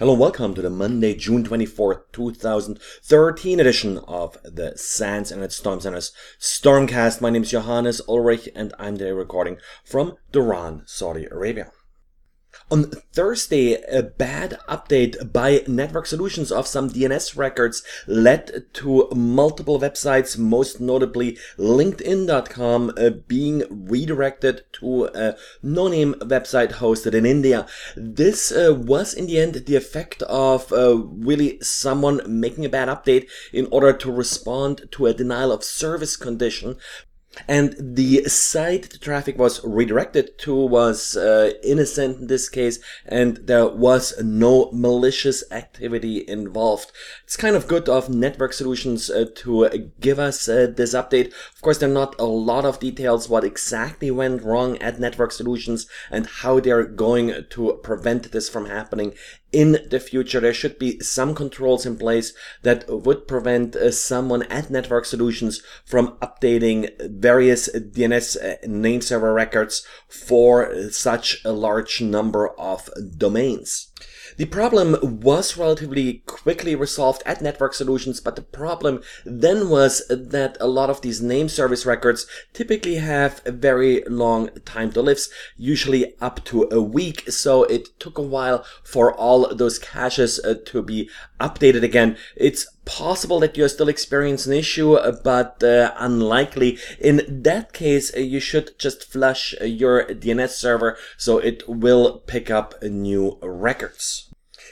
Hello and welcome to the Monday, June 24th, 2013 edition of the SANS Internet Storm Center's Stormcast. My name is Johannes Ulrich and I'm today recording from Dhahran, Saudi Arabia. On Thursday, a bad update by Network Solutions of some DNS records led to multiple websites, most notably LinkedIn.com, being redirected to a no-name website hosted in India. This was in the end the effect of really someone making a bad update in order to respond to a denial of service condition. And the site the traffic was redirected to was innocent in this case, and there was no malicious activity involved. It's kind of good of Network Solutions to give us this update. Of course, there are not a lot of details what exactly went wrong at Network Solutions and how they're going to prevent this from happening in the future. There should be some controls in place that would prevent someone at Network Solutions from updating various DNS name server records for such a large number of domains. The problem was relatively quickly resolved at Network Solutions, but the problem then was that a lot of these name service records typically have a very long time to live, usually up to a week. So it took a while for all those caches to be updated again. It's possible that you're still experiencing an issue, but unlikely. In that case, you should just flush your DNS server so it will pick up new records.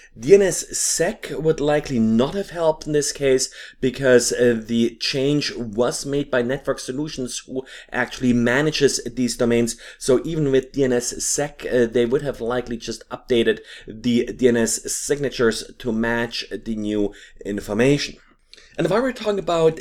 DNSSEC would likely not have helped in this case because the change was made by Network Solutions, who actually manages these domains. So even with DNSSEC, they would have likely just updated the DNS signatures to match the new information. And if I were talking about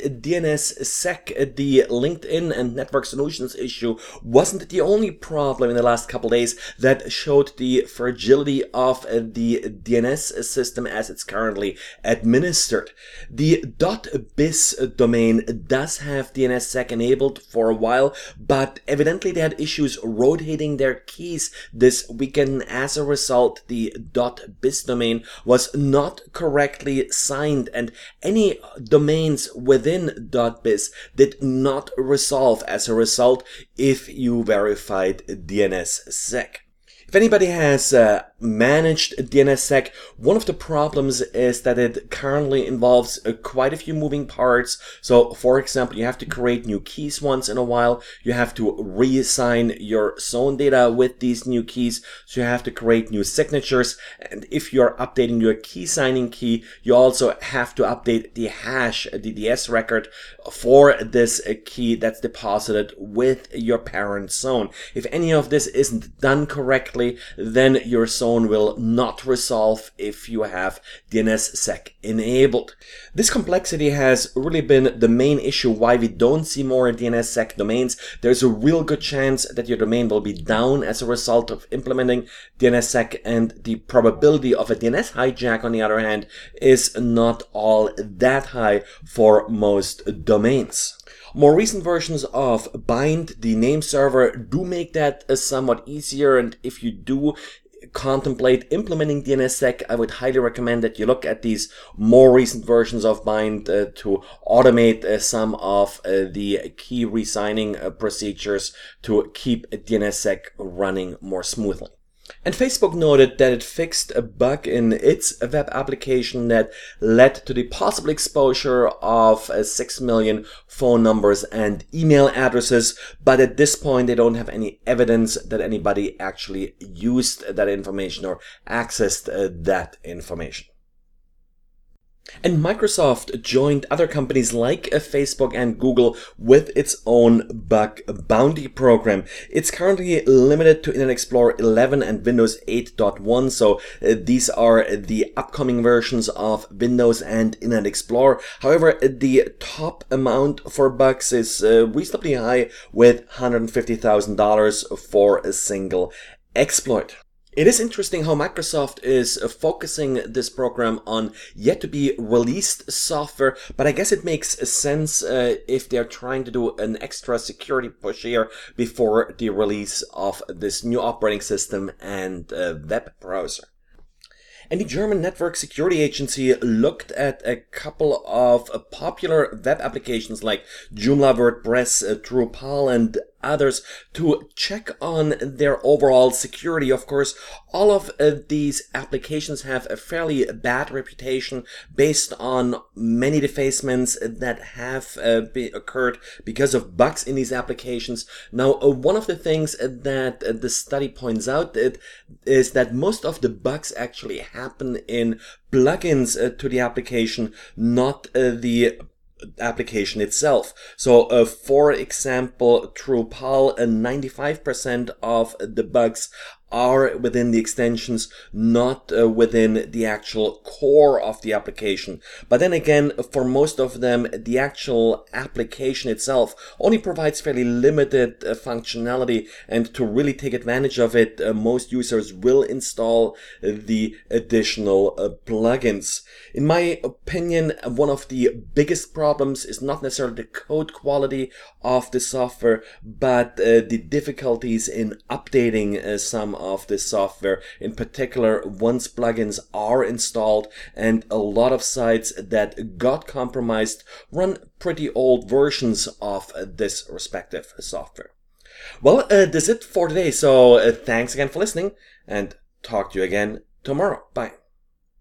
DNSSEC, the LinkedIn and Network Solutions issue wasn't the only problem in the last couple of days that showed the fragility of the DNS system as it's currently administered. The .biz domain does have DNSSEC enabled for a while, but evidently they had issues rotating their keys this weekend. As a result, the .biz domain was not correctly signed, and any domains within .biz did not resolve as a result if you verified DNSSEC. If anybody has managed DNSSEC, one of the problems is that it currently involves quite a few moving parts. So, for example, you have to create new keys once in a while. You have to reassign your zone data with these new keys. So you have to create new signatures. And if you're updating your key signing key, you also have to update the hash, the DDS record for this key that's deposited with your parent zone. If any of this isn't done correctly, then your zone will not resolve if you have DNSSEC enabled. This complexity has really been the main issue why we don't see more DNSSEC domains. There's a real good chance that your domain will be down as a result of implementing DNSSEC, and the probability of a DNS hijack, on the other hand, is not all that high for most domains. More recent versions of Bind, the name server, do make that somewhat easier, and if you do contemplate implementing DNSSEC, I would highly recommend that you look at these more recent versions of Bind to automate some of the key resigning procedures to keep DNSSEC running more smoothly. And Facebook noted that it fixed a bug in its web application that led to the possible exposure of 6 million phone numbers and email addresses, but at this point they don't have any evidence that anybody actually used that information or accessed that information. And Microsoft joined other companies like Facebook and Google with its own bug bounty program. It's currently limited to Internet Explorer 11 and Windows 8.1, so these are the upcoming versions of Windows and Internet Explorer. However, the top amount for bugs is reasonably high, with $150,000 for a single exploit. It is interesting how Microsoft is focusing this program on yet to be released software, but I guess it makes sense if they're trying to do an extra security push here before the release of this new operating system and web browser. And the German Network Security Agency looked at a couple of popular web applications like Joomla, WordPress, Drupal, and others to check on their overall security. Of course, all of these applications have a fairly bad reputation based on many defacements that have occurred because of bugs in these applications. Now, one of the things that the study points out is that most of the bugs actually happen in plugins to the application, not the application itself. So for example, Drupal, 95% of the bugs are within the extensions, not within the actual core of the application. But then again, for most of them, the actual application itself only provides fairly limited functionality, and to really take advantage of it, most users will install the additional plugins. In my opinion, one of the biggest problems is not necessarily the code quality of the software, but the difficulties in updating some of the software, in particular once plugins are installed, and a lot of sites that got compromised run pretty old versions of this respective software. Well, that's it for today, so thanks again for listening, and talk to you again tomorrow. Bye.